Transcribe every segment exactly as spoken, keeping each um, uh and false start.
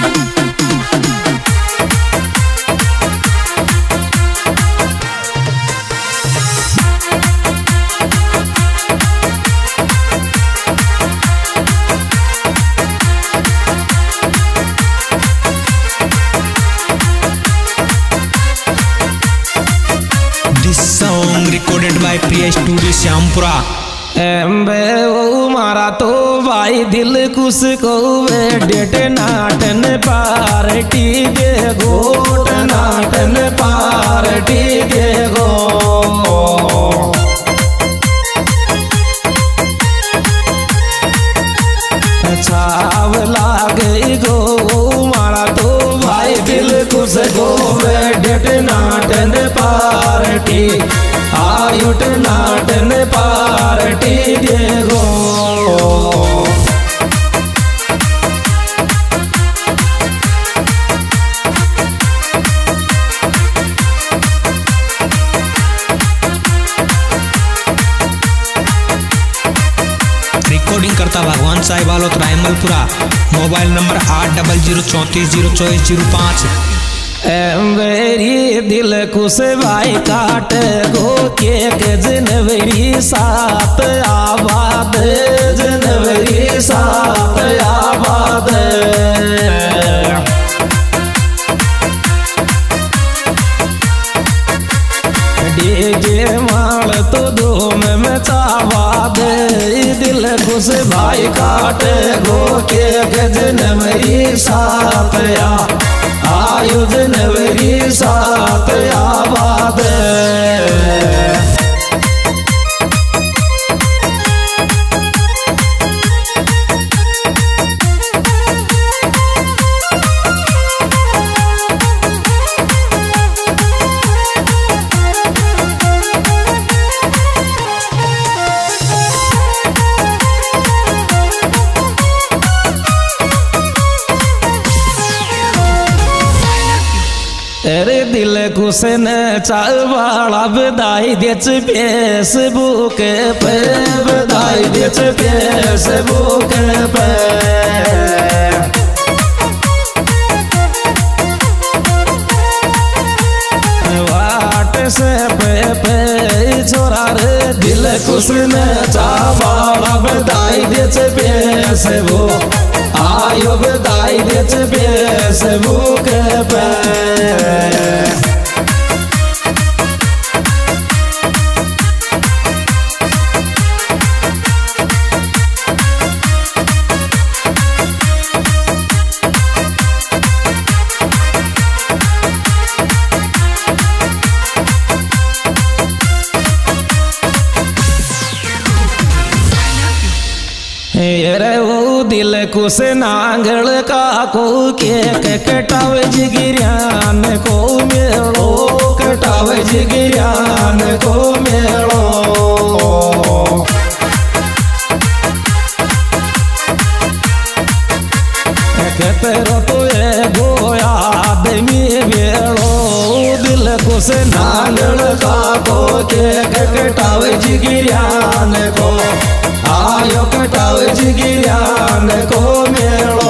recorded by Priya Studio Syampura। एम्बे ओ मारा तो भाई दिल कुछ को वे डेट नाटन पार्टी दे गोट नाटन पार्टी दे गो छाव लागे गो मारा तो भाई दिल कुछ को वे डेट नाटन पार्टी आयुट नाटन पार्टी दे गो रिकॉर्डिंग करता भगवान साहिब आलोत रायमलपुरा। मोबाइल नंबर आठ डबल जीरो चौंतीस जीरो चौबीस जीरो पाँच। मेरी दिल कुछ भाई काट गो केक जनवरी सात आबाद जनवरी सात आबाद डीजे माल तो धूम में चावाद दिल कुछ भाई काट गो केक जनवरी सात आ आयु जनवरी सात आबाद तेरे दिल कुसन चाल वाला बधाई देच फेसबुक पे बधाई देच फेसबुक पे व्हाट्सएप पे छोरा रे दिल कुसन चावाला बधाई देच फेसबुक आयो बधाई देच फेसबुक पे रे वो दिल कुछ नांगल का को केक कटावे जिगिरियान को मेलो कटावे जिगिरियान को मेलो तेरो तो ये गोया आदमी मेलो दिल कुछ नांगल का को केक कटावे जिगिरियान को आयो कटावे जिगिरियान को मेलो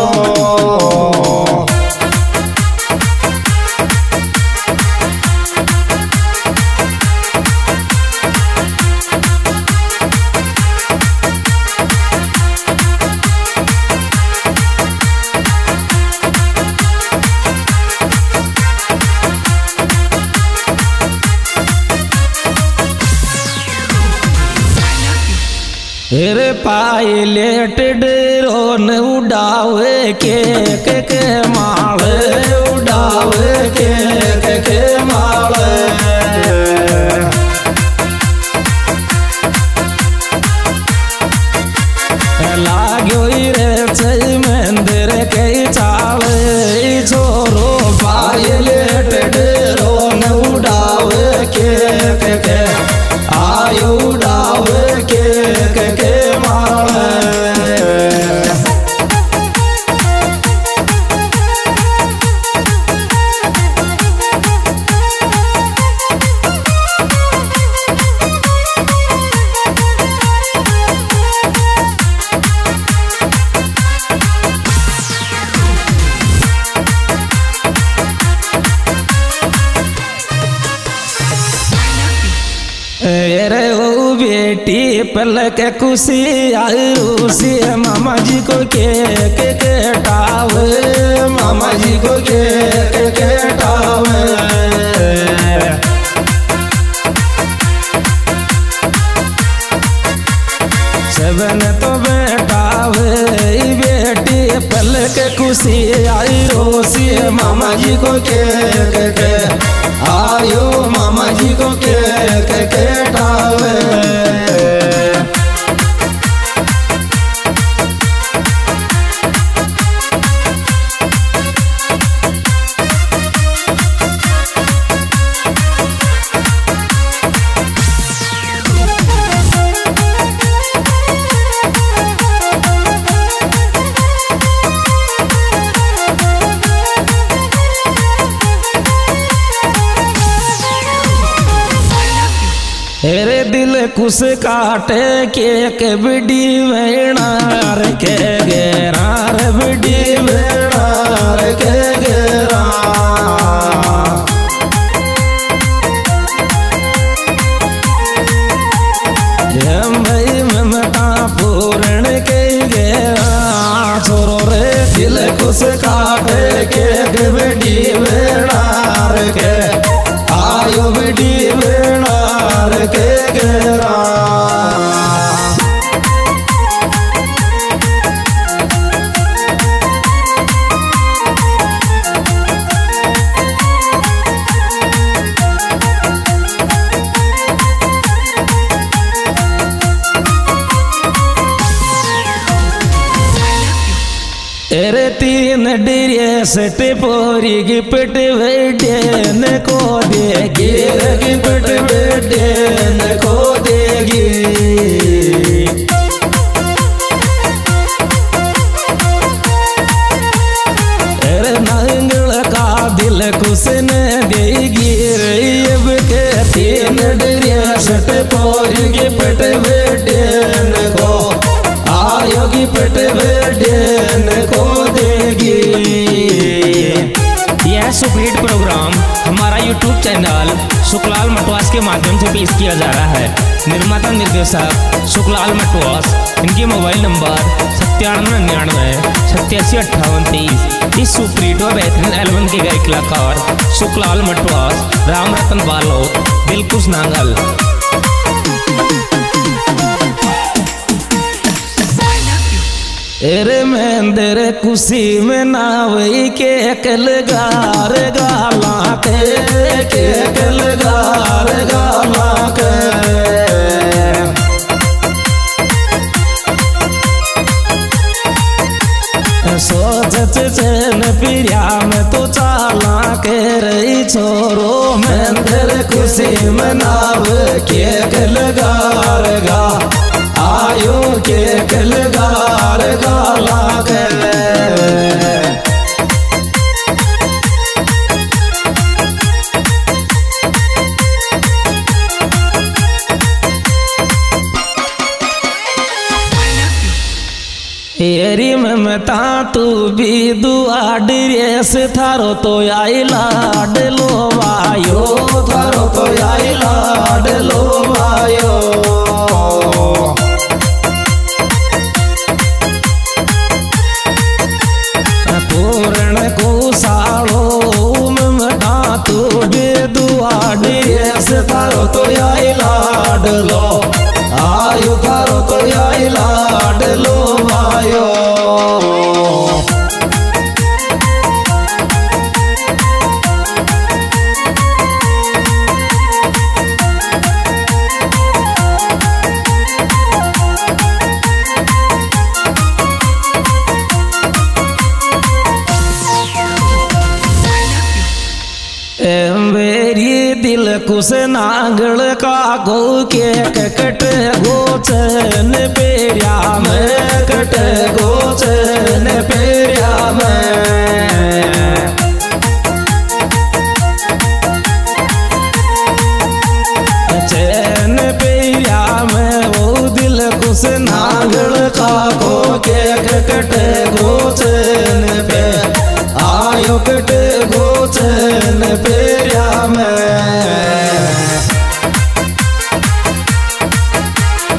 रे पायलट ड्रोन उड़ावे केक के माल उड़ावे केक के माल लाग्यो रे चई मंदिर के चाल छोरो पायलट ड्रोन उड़ावे केक के आयो उड़ावे केक के माल बेटी पल के खुशी आई रूसी मामा जी को केक कटावे मामा जी को केक कटावे सबन तो बेटावे बेटी पल के खुशी आई रोसी मामा जी को केक के आयो मामा जी को केक कटावे तेरे दिल कुछ काटे केक बिडी वेणार के गेरार बिडी वेणार के गेरा भाई ममता पूर्ण के गेरा छोरो रे दिल कुछ काटे केक बिडी वेणार के आयो बिडी वेणार के गेरा तेरे तीन ड्रेस पोरी गिफ्ट बेटेन को देगी गिफ्ट बेटेन को देगी तेरे नांगल का दिल कुछ न देगी रेब के तीन ड्रेस पोरी गिफ्ट बेटेन को आयो गिफ्ट बेटेन को देगी। यह सुपरहिट प्रोग्राम हमारा यूट्यूब चैनल सुखलाल मटवास के माध्यम से पेश किया जा रहा है। निर्माता निर्देशक सुखलाल मटवास। इनके मोबाइल नंबर सत्तानवे निन्यानवे सत्तासी अट्ठावन तेईस। इस सुपरहिट व बेहतरीन एल्बम के गायक कलाकार सुखलाल मटवास, राम रतन बालोत, दिलकुश नांगल। तेरे मंदिर खुशी में नावई के कलगार गाला के के कलगार गाला के सोच चैन पिरिया में तो चाला के रही छोरो मंदिर खुशी में नाव के कलगार गा आयो के कलगार गाला के तेरी ममता तू भी दुआ ड्रेस थारो तो आई लाड लो वायो थारो तो आई लाड लो वायो पूर्ण को सालो ममता तू भी दुआ ड्रेस थारो तो आई लाड लो आयो थारो तो आई लाड लो आयो मेरी दिल कुछ नांगल का गो के कट गोचन पेरिया में कट गोचन पेरिया में चैन पेरिया में वो दिल कुछ नांगल का गो के कट गोचन पे आयो कट गोचन पेरिया में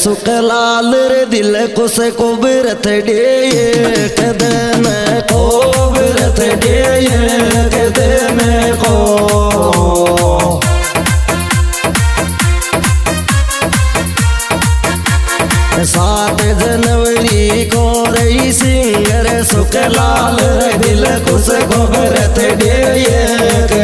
सुखलाल रे दिल कुछ को बरत डे कदन को बरत डे कदन को सात जनवरी को रही सिंगर सुखलाल रे दिल कुछ को बरत डे